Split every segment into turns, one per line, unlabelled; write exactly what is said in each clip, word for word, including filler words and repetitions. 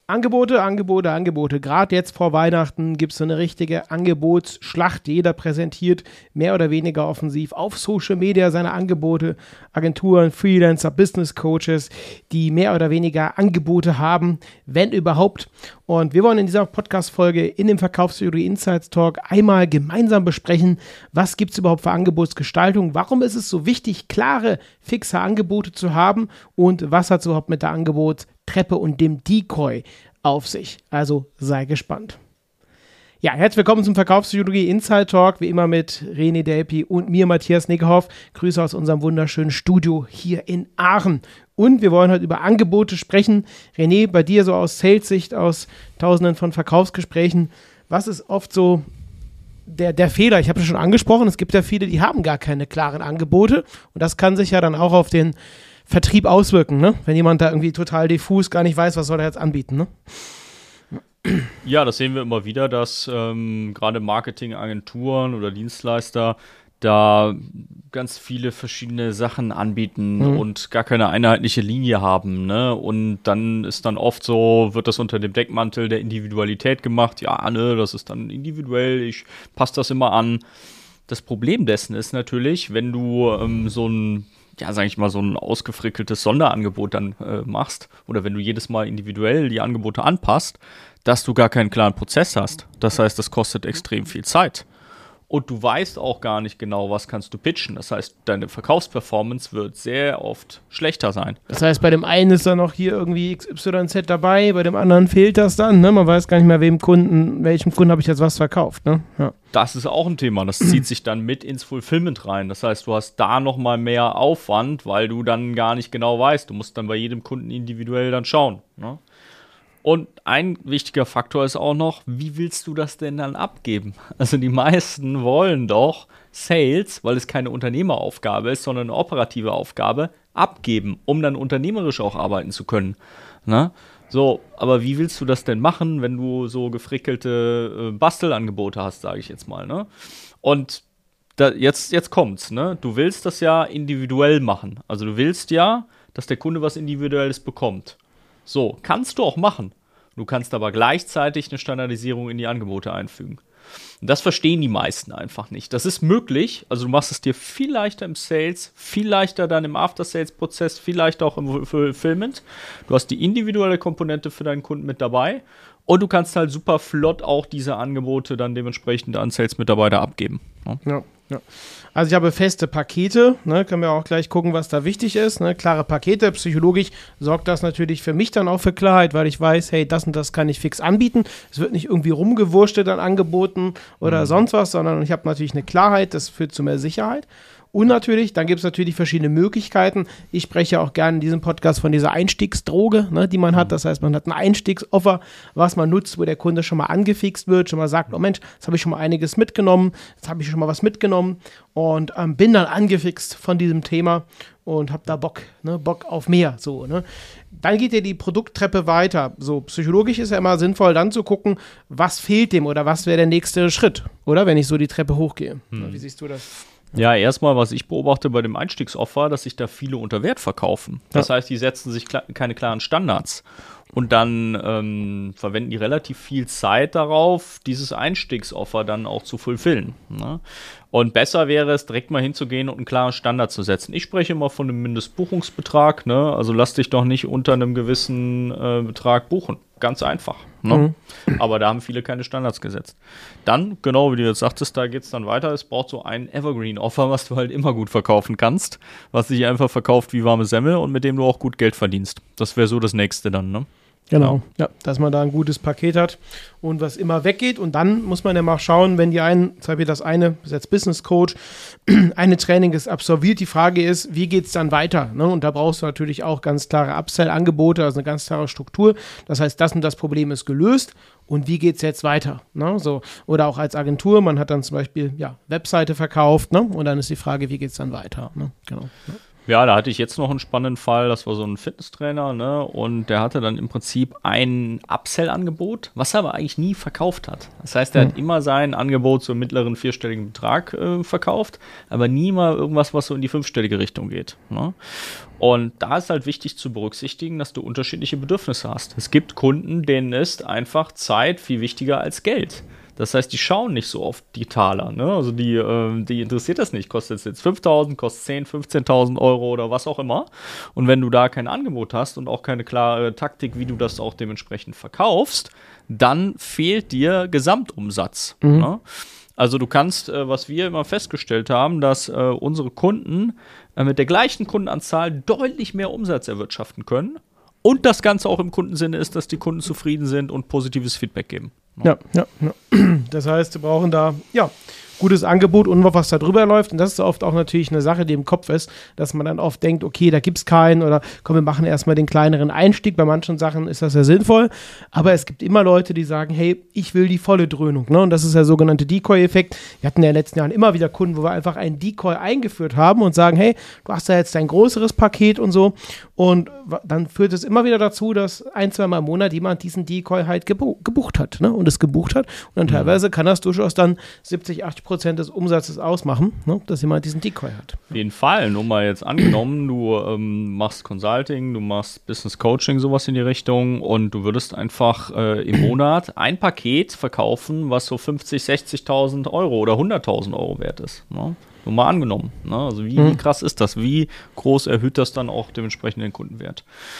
Angebote, Angebote, Angebote. Gerade jetzt vor Weihnachten gibt es so eine richtige Angebotsschlacht. Jeder präsentiert mehr oder weniger offensiv auf Social Media seine Angebote. Agenturen, Freelancer, Business Coaches, die mehr oder weniger Angebote haben, wenn überhaupt. Und wir wollen in dieser Podcast-Folge in dem Verkaufstheorie Insights Talk einmal gemeinsam besprechen, was gibt es überhaupt für Angebotsgestaltung, warum ist es so wichtig, klare, fixe Angebote zu haben und was hat es überhaupt mit der Angebotstreppe und dem Decoy auf sich. Also sei gespannt. Ja, herzlich willkommen zum Verkaufspsychologie Inside Talk, wie immer mit René Delpy und mir, Matthias Nickerhoff. Grüße aus unserem wunderschönen Studio hier in Aachen. Und wir wollen heute über Angebote sprechen. René, bei dir so aus Sales-Sicht, aus tausenden von Verkaufsgesprächen, was ist oft so der, der Fehler? Ich habe es schon angesprochen, es gibt ja viele, die haben gar keine klaren Angebote und das kann sich ja dann auch auf den Vertrieb auswirken, ne? Wenn jemand da irgendwie total diffus gar nicht weiß, was soll er jetzt anbieten, ne?
Ja, das sehen wir immer wieder, dass ähm, gerade Marketingagenturen oder Dienstleister da ganz viele verschiedene Sachen anbieten mhm. und gar keine einheitliche Linie haben, ne? Und dann ist dann oft so, wird das unter dem Deckmantel der Individualität gemacht. Ja, ne, das ist dann individuell, ich passe das immer an. Das Problem dessen ist natürlich, wenn du ähm, so ein ja, sag ich mal, so ein ausgefrickeltes Sonderangebot dann äh, machst oder wenn du jedes Mal individuell die Angebote anpasst, dass du gar keinen klaren Prozess hast. Das heißt, das kostet extrem viel Zeit. Und du weißt auch gar nicht genau, was kannst du pitchen. Das heißt, deine Verkaufsperformance wird sehr oft schlechter sein.
Das heißt, bei dem einen ist dann noch hier irgendwie X Y Z dabei, bei dem anderen fehlt das dann. Ne? Man weiß gar nicht mehr, wem Kunden, welchem Kunden habe ich jetzt was verkauft. Ne? Ja.
Das ist auch ein Thema. Das zieht sich dann mit ins Fulfillment rein. Das heißt, du hast da nochmal mehr Aufwand, weil du dann gar nicht genau weißt. Du musst dann bei jedem Kunden individuell dann schauen. Ne? Und ein wichtiger Faktor ist auch noch, wie willst du das denn dann abgeben? Also die meisten wollen doch Sales, weil es keine Unternehmeraufgabe ist, sondern eine operative Aufgabe, abgeben, um dann unternehmerisch auch arbeiten zu können. Ne? So, aber wie willst du das denn machen, wenn du so gefrickelte äh, Bastelangebote hast, sage ich jetzt mal, ne? Und da, jetzt, jetzt kommt's, ne? Du willst das ja individuell machen. Also du willst ja, dass der Kunde was Individuelles bekommt. So, kannst du auch machen. Du kannst aber gleichzeitig eine Standardisierung in die Angebote einfügen. Und das verstehen die meisten einfach nicht. Das ist möglich, also du machst es dir viel leichter im Sales, viel leichter dann im After-Sales-Prozess, viel leichter auch im Fulfillment. Du hast die individuelle Komponente für deinen Kunden mit dabei und du kannst halt super flott auch diese Angebote dann dementsprechend an Sales-Mitarbeiter abgeben. Ne?
Ja. Ja. Also ich habe feste Pakete, ne, können wir auch gleich gucken, was da wichtig ist, ne, klare Pakete, psychologisch sorgt das natürlich für mich dann auch für Klarheit, weil ich weiß, hey, das und das kann ich fix anbieten, es wird nicht irgendwie rumgewurschtelt an Angeboten oder mhm. sonst was, sondern ich habe natürlich eine Klarheit, das führt zu mehr Sicherheit. Und natürlich, dann gibt es natürlich verschiedene Möglichkeiten. Ich spreche auch gerne in diesem Podcast von dieser Einstiegsdroge, ne, die man hat. Das heißt, man hat ein Einstiegsoffer, was man nutzt, wo der Kunde schon mal angefixt wird, schon mal sagt, oh Mensch, jetzt habe ich schon mal einiges mitgenommen, jetzt habe ich schon mal was mitgenommen und ähm, bin dann angefixt von diesem Thema und habe da Bock, ne, Bock auf mehr. So, ne. Dann geht ja die Produkttreppe weiter. So, psychologisch ist ja immer sinnvoll, dann zu gucken, was fehlt dem oder was wäre der nächste Schritt, oder, wenn ich so die Treppe hochgehe. Hm. Wie siehst du das?
Ja, erstmal, was ich beobachte bei dem Einstiegsoffer, dass sich da viele unter Wert verkaufen. Das ja. heißt, die setzen sich kla- keine klaren Standards. Und dann ähm, verwenden die relativ viel Zeit darauf, dieses Einstiegsoffer dann auch zu fulfillen. Ne? Und besser wäre es, direkt mal hinzugehen und einen klaren Standard zu setzen. Ich spreche immer von einem Mindestbuchungsbetrag. Ne? Also lass dich doch nicht unter einem gewissen äh, Betrag buchen. Ganz einfach. Ne? Mhm. Aber da haben viele keine Standards gesetzt. Dann, genau wie du jetzt sagtest, da geht es dann weiter. Es braucht so ein Evergreen-Offer, was du halt immer gut verkaufen kannst. Was sich einfach verkauft wie warme Semmel und mit dem du auch gut Geld verdienst. Das wäre so das Nächste dann, ne?
Genau, ja, dass man da ein gutes Paket hat und was immer weggeht. Und dann muss man ja mal schauen, wenn die einen, jetzt habe ich das eine, das ist jetzt Business Coach, eine Training ist absolviert. Die Frage ist, wie geht es dann weiter? Ne? Und da brauchst du natürlich auch ganz klare Upsell-Angebote, also eine ganz klare Struktur. Das heißt, das und das Problem ist gelöst. Und wie geht es jetzt weiter? Ne? So, oder auch als Agentur, man hat dann zum Beispiel ja, Webseite verkauft, ne? Und dann ist die Frage, wie geht es dann weiter? Ne? Genau. Ne?
Ja, da hatte ich jetzt noch einen spannenden Fall, das war so ein Fitnesstrainer, ne, und der hatte dann im Prinzip ein Upsell-Angebot, was er aber eigentlich nie verkauft hat. Das heißt, er hm. hat immer sein Angebot zu einem mittleren vierstelligen Betrag äh, verkauft, aber nie mal irgendwas, was so in die fünfstellige Richtung geht, ne? Und da ist halt wichtig zu berücksichtigen, dass du unterschiedliche Bedürfnisse hast. Es gibt Kunden, denen ist einfach Zeit viel wichtiger als Geld. Das heißt, die schauen nicht so oft die Taler, ne? Also die, äh, die interessiert das nicht. Kostet es jetzt fünftausend, kostet zehn, fünfzehntausend Euro oder was auch immer. Und wenn du da kein Angebot hast und auch keine klare Taktik, wie du das auch dementsprechend verkaufst, dann fehlt dir Gesamtumsatz, mhm. ne? Also du kannst, äh, was wir immer festgestellt haben, dass äh, unsere Kunden äh, mit der gleichen Kundenanzahl deutlich mehr Umsatz erwirtschaften können. Und das Ganze auch im Kundensinne ist, dass die Kunden zufrieden sind und positives Feedback geben.
Ja, ja, ja. Das heißt, wir brauchen da, ja, gutes Angebot und was da drüber läuft. Und das ist oft auch natürlich eine Sache, die im Kopf ist, dass man dann oft denkt, okay, da gibt es keinen oder komm, wir machen erstmal den kleineren Einstieg. Bei manchen Sachen ist das ja sinnvoll. Aber es gibt immer Leute, die sagen, hey, ich will die volle Dröhnung. Ne? Und das ist der sogenannte Decoy-Effekt. Wir hatten ja in den letzten Jahren immer wieder Kunden, wo wir einfach einen Decoy eingeführt haben und sagen, hey, du hast da jetzt dein größeres Paket und so. Und dann führt es immer wieder dazu, dass ein, zwei Mal im Monat jemand diesen Decoy halt gebu- gebucht hat, ne? Und es gebucht hat. Und dann teilweise kann das durchaus dann siebzig, achtzig Prozent des Umsatzes ausmachen, ne? Dass jemand diesen Decoy hat.
Auf jeden Fall. Nur mal jetzt angenommen, du ähm, machst Consulting, du machst Business Coaching, sowas in die Richtung und du würdest einfach äh, im Monat ein Paket verkaufen, was so fünfzig, sechzigtausend Euro oder hunderttausend Euro wert ist, ne? Nur mal angenommen. Ne? Also wie, mhm. wie krass ist das? Wie groß erhöht das dann auch dementsprechend den Kundenwert?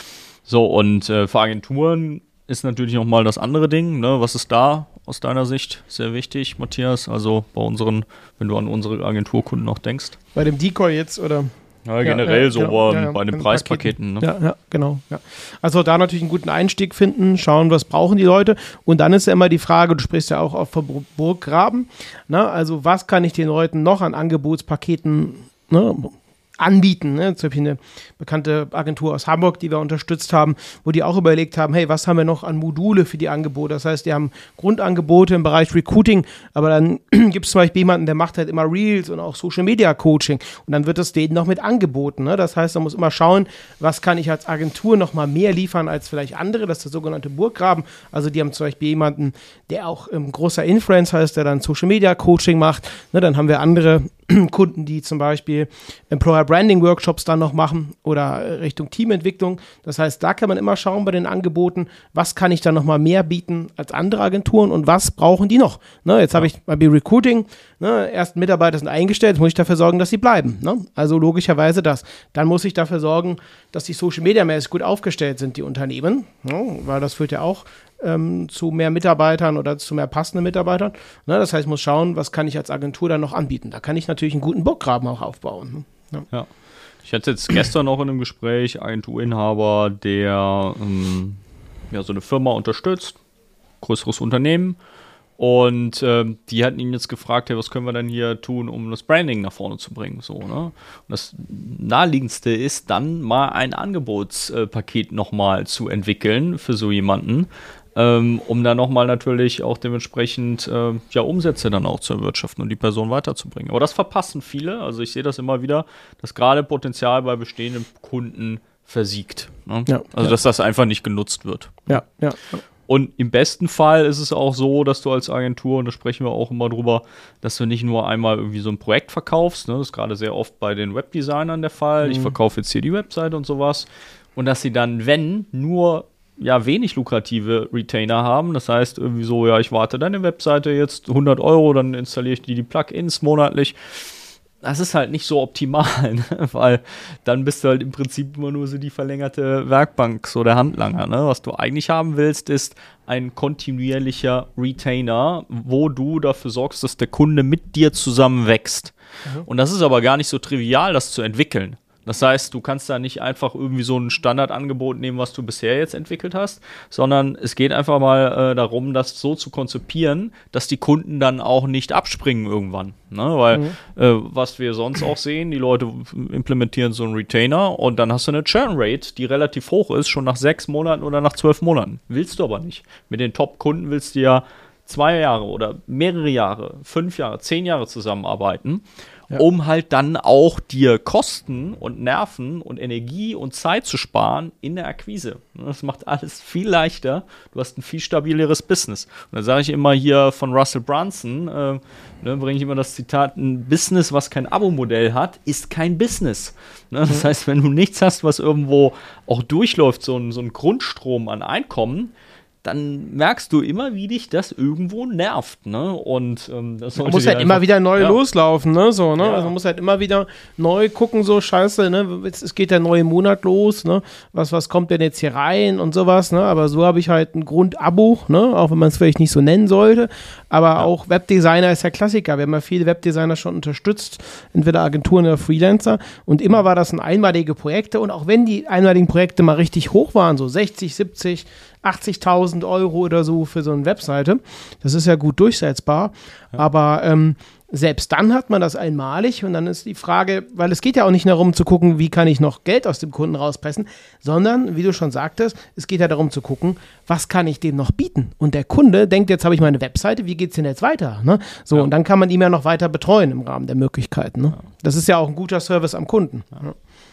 So, und äh, für Agenturen ist natürlich nochmal das andere Ding. Ne? Was ist da aus deiner Sicht sehr wichtig, Matthias? Also bei unseren, wenn du an unsere Agenturkunden noch denkst.
Bei dem Decoy jetzt, oder?
Ja, generell ja, ja, so
genau,
bei,
ja, ja,
bei den Preispaketen. Ne?
Ja, ja, genau. Ja. Also da natürlich einen guten Einstieg finden, schauen, was brauchen die Leute. Und dann ist ja immer die Frage, du sprichst ja auch auf Burggraben, ne? Also was kann ich den Leuten noch an Angebotspaketen, ne, anbieten, ne? Zum Beispiel eine bekannte Agentur aus Hamburg, die wir unterstützt haben, wo die auch überlegt haben, hey, was haben wir noch an Module für die Angebote? Das heißt, die haben Grundangebote im Bereich Recruiting, aber dann gibt es zum Beispiel jemanden, der macht halt immer Reels und auch Social Media Coaching und dann wird es denen noch mit angeboten, ne? Das heißt, man muss immer schauen, was kann ich als Agentur noch mal mehr liefern als vielleicht andere, das ist der sogenannte Burggraben. Also die haben zum Beispiel jemanden, der auch ähm, großer Influencer ist, der dann Social Media Coaching macht, ne? Dann haben wir andere Kunden, die zum Beispiel Employer Branding Workshops dann noch machen oder Richtung Teamentwicklung. Das heißt, da kann man immer schauen bei den Angeboten, was kann ich da noch mal mehr bieten als andere Agenturen und was brauchen die noch. Ne, jetzt ja. habe ich bei Recruiting, ne, ersten Mitarbeiter sind eingestellt, jetzt muss ich dafür sorgen, dass sie bleiben. Ne? Also logischerweise das. Dann muss ich dafür sorgen, dass die Social Media mäßig gut aufgestellt sind, die Unternehmen, ne? Weil das führt ja auch Ähm, zu mehr Mitarbeitern oder zu mehr passenden Mitarbeitern. Ne, das heißt, ich muss schauen, was kann ich als Agentur dann noch anbieten. Da kann ich natürlich einen guten Burggraben auch aufbauen. Ne? Ja.
ja. Ich hatte jetzt gestern auch in einem Gespräch Agenturinhaber, der ähm, ja, so eine Firma unterstützt, größeres Unternehmen. Und ähm, die hatten ihn jetzt gefragt, hey, was können wir denn hier tun, um das Branding nach vorne zu bringen? So, ne? Und das Naheliegendste ist dann mal ein Angebotspaket nochmal zu entwickeln für so jemanden, ähm, um dann nochmal natürlich auch dementsprechend äh, ja, Umsätze dann auch zu erwirtschaften und die Person weiterzubringen. Aber das verpassen viele. Also ich sehe das immer wieder, dass gerade Potenzial bei bestehenden Kunden versiegt. Ne? Ja, also ja. dass das einfach nicht genutzt wird.
Ja, ja.
Und im besten Fall ist es auch so, dass du als Agentur, und da sprechen wir auch immer drüber, dass du nicht nur einmal irgendwie so ein Projekt verkaufst, ne? Das ist gerade sehr oft bei den Webdesignern der Fall, mhm. ich verkaufe jetzt hier die Webseite und sowas, und dass sie dann, wenn, nur ja wenig lukrative Retainer haben, das heißt irgendwie so, ja, ich warte deine Webseite jetzt hundert Euro, dann installiere ich die, die Plugins monatlich. Das ist halt nicht so optimal, ne? Weil dann bist du halt im Prinzip immer nur so die verlängerte Werkbank, so der Handlanger. Ne? Was du eigentlich haben willst, ist ein kontinuierlicher Retainer, wo du dafür sorgst, dass der Kunde mit dir zusammen wächst. Mhm. Und das ist aber gar nicht so trivial, das zu entwickeln. Das heißt, du kannst da nicht einfach irgendwie so ein Standardangebot nehmen, was du bisher jetzt entwickelt hast, sondern es geht einfach mal äh, darum, das so zu konzipieren, dass die Kunden dann auch nicht abspringen irgendwann. Ne? Weil, mhm. äh, was wir sonst auch sehen, die Leute implementieren so einen Retainer und dann hast du eine Churn-Rate, die relativ hoch ist, schon nach sechs Monaten oder nach zwölf Monaten. Willst du aber nicht. Mit den Top-Kunden willst du ja zwei Jahre oder mehrere Jahre, fünf Jahre, zehn Jahre zusammenarbeiten. ja. um halt dann auch dir Kosten und Nerven und Energie und Zeit zu sparen in der Akquise. Das macht alles viel leichter. Du hast ein viel stabileres Business. Und dann sage ich immer hier von Russell Brunson, äh, ne, bringe ich immer das Zitat, ein Business, was kein Abo-Modell hat, ist kein Business. Ne? Das mhm. heißt, wenn du nichts hast, was irgendwo auch durchläuft, so ein, so ein Grundstrom an Einkommen, dann merkst du immer, wie dich das irgendwo nervt, ne? Und ähm, das
man muss halt immer wieder neu ja. loslaufen, ne? So, ne?
Ja.
Also man muss halt immer wieder neu gucken, so scheiße, ne? Jetzt, es geht der neue Monat los, ne? Was, was kommt denn jetzt hier rein und sowas, ne? Aber so habe ich halt ein Grundabo, ne? Auch wenn man es vielleicht nicht so nennen sollte. Aber ja. auch Webdesigner ist ja Klassiker. Wir haben ja viele Webdesigner schon unterstützt, entweder Agenturen oder Freelancer. Und immer war das ein einmalige Projekte. Und auch wenn die einmaligen Projekte mal richtig hoch waren, so sechzig, siebzig, achtzigtausend Euro oder so für so eine Webseite. Das ist ja gut durchsetzbar. Ja. Aber ähm, selbst dann hat man das einmalig und dann ist die Frage, weil es geht ja auch nicht darum zu gucken, wie kann ich noch Geld aus dem Kunden rauspressen, sondern, wie du schon sagtest, es geht ja darum zu gucken, was kann ich dem noch bieten? Und der Kunde denkt, jetzt habe ich meine Webseite, wie geht es denn jetzt weiter? Ne? So, ja. Und dann kann man ihn ja noch weiter betreuen im Rahmen der Möglichkeiten. Ne? Ja. Das ist ja auch ein guter Service am Kunden. Ja.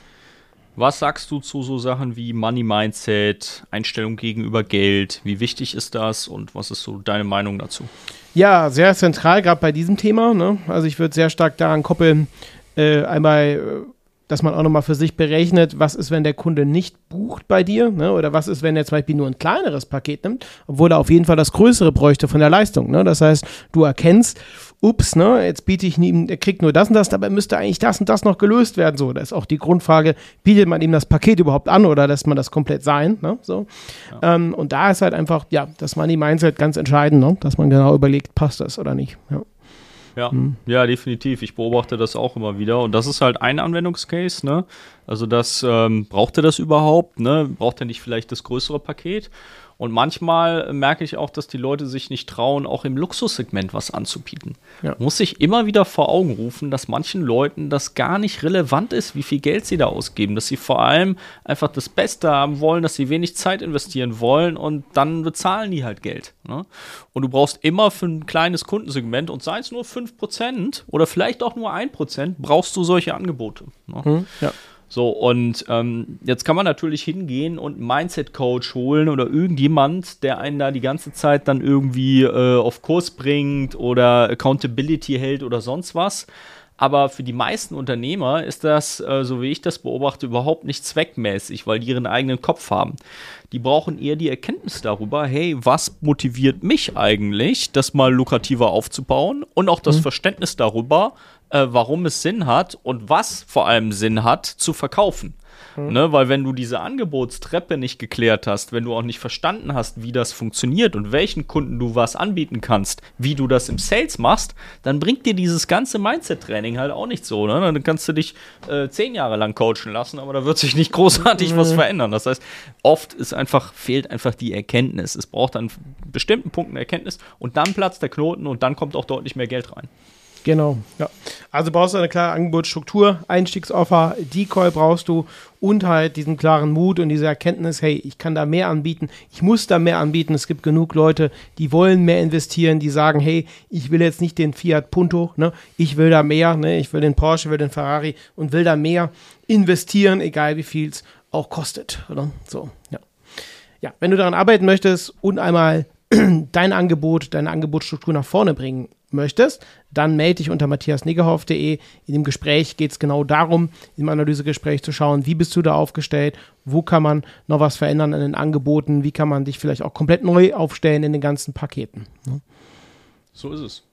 Was sagst du zu so Sachen wie Money Mindset, Einstellung gegenüber Geld? Wie wichtig ist das und was ist so deine Meinung dazu?
Ja, sehr zentral, gerade bei diesem Thema. Ne? Also ich würde sehr stark daran koppeln, äh, einmal, dass man auch nochmal für sich berechnet, was ist, wenn der Kunde nicht bucht bei dir, ne? Oder was ist, wenn er zum Beispiel nur ein kleineres Paket nimmt, obwohl er auf jeden Fall das Größere bräuchte von der Leistung. Ne? Das heißt, du erkennst, ups, ne, jetzt biete ich ihm, er kriegt nur das und das, dabei müsste eigentlich das und das noch gelöst werden. So, da ist auch die Grundfrage, bietet man ihm das Paket überhaupt an oder lässt man das komplett sein? Ne? So. Ja. Ähm, und da ist halt einfach, ja, das Money Mindset ganz entscheidend, ne? Dass man genau überlegt, passt das oder nicht. Ja.
Ja, mhm. ja, definitiv. Ich beobachte das auch immer wieder. Und das ist halt ein Anwendungscase, ne? Also das, ähm, braucht er das überhaupt, ne? Braucht er nicht vielleicht das größere Paket? Und manchmal merke ich auch, dass die Leute sich nicht trauen, auch im Luxussegment was anzubieten. Ja. Muss sich immer wieder vor Augen rufen, dass manchen Leuten das gar nicht relevant ist, wie viel Geld sie da ausgeben. Dass sie vor allem einfach das Beste haben wollen, dass sie wenig Zeit investieren wollen und dann bezahlen die halt Geld. Ne? Und du brauchst immer für ein kleines Kundensegment und sei es nur fünf Prozent oder vielleicht auch nur ein Prozent, brauchst du solche Angebote. Ne? Hm, ja. So, und ähm, jetzt kann man natürlich hingehen und einen Mindset-Coach holen oder irgendjemand, der einen da die ganze Zeit dann irgendwie äh, auf Kurs bringt oder Accountability hält oder sonst was. Aber für die meisten Unternehmer ist das, äh, so wie ich das beobachte, überhaupt nicht zweckmäßig, weil die ihren eigenen Kopf haben. Die brauchen eher die Erkenntnis darüber, hey, was motiviert mich eigentlich, das mal lukrativer aufzubauen und auch das mhm. Verständnis darüber, äh, warum es Sinn hat und was vor allem Sinn hat, zu verkaufen. Mhm. Ne, weil wenn du diese Angebotstreppe nicht geklärt hast, wenn du auch nicht verstanden hast, wie das funktioniert und welchen Kunden du was anbieten kannst, wie du das im Sales machst, dann bringt dir dieses ganze Mindset-Training halt auch nicht so. Ne? Dann kannst du dich äh, zehn Jahre lang coachen lassen, aber da wird sich nicht großartig mhm. was verändern. Das heißt, oft ist einfach, fehlt einfach die Erkenntnis. Es braucht an bestimmten Punkten Erkenntnis und dann platzt der Knoten und dann kommt auch deutlich mehr Geld rein.
Genau, ja. Also brauchst du eine klare Angebotsstruktur, Einstiegsoffer, Decoy brauchst du und halt diesen klaren Mut und diese Erkenntnis, hey, ich kann da mehr anbieten, ich muss da mehr anbieten. Es gibt genug Leute, die wollen mehr investieren, die sagen, hey, ich will jetzt nicht den Fiat Punto, ne? Ich will da mehr, ne? Ich will den Porsche, will den Ferrari und will da mehr investieren, egal wie viel es auch kostet, oder? So, ja. Ja, wenn du daran arbeiten möchtest und einmal dein Angebot, deine Angebotsstruktur nach vorne bringen möchtest, dann melde dich unter matthias niggerhoff punkt de. In dem Gespräch geht es genau darum, im Analysegespräch zu schauen, wie bist du da aufgestellt, wo kann man noch was verändern an den Angeboten, wie kann man dich vielleicht auch komplett neu aufstellen in den ganzen Paketen. Ne?
So ist es.